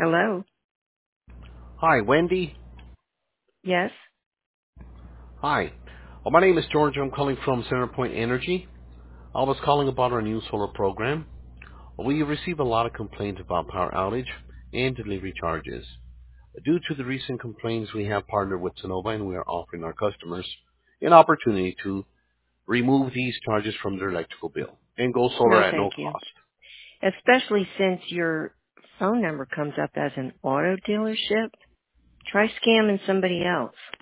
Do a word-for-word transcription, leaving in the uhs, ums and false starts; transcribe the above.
Hello. Hi, Wendy. Yes. Hi. Well, my name is George. I'm calling from Centerpoint Energy. I was calling about our new solar program. We receive a lot of complaints about power outage and delivery charges. Due to the recent complaints, we have partnered with Sonova and we are offering our customers an opportunity to remove these charges from their electrical bill and go solar No, at no thank you. cost. Especially since your phone number comes up as an auto dealership. Try scamming somebody else.